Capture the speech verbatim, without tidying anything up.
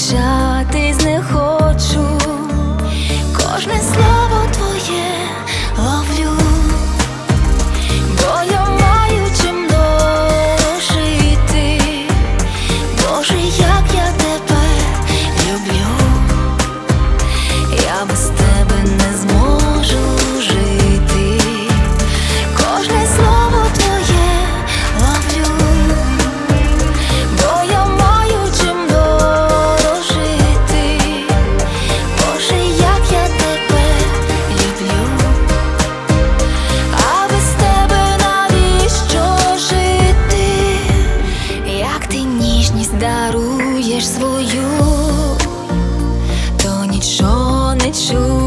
прощатись не хочу, кожне слово твоє ловлю, бо я маю чим дожити. Боже, як я тебе люблю, я без тебе не зможу жити. Кожне слово твоє ловлю, бо я маю чим дорожити. Боже, як я тебе люблю, а без тебе навіщо жити? Як ти ніжність даруєш свою, то нічого не чую.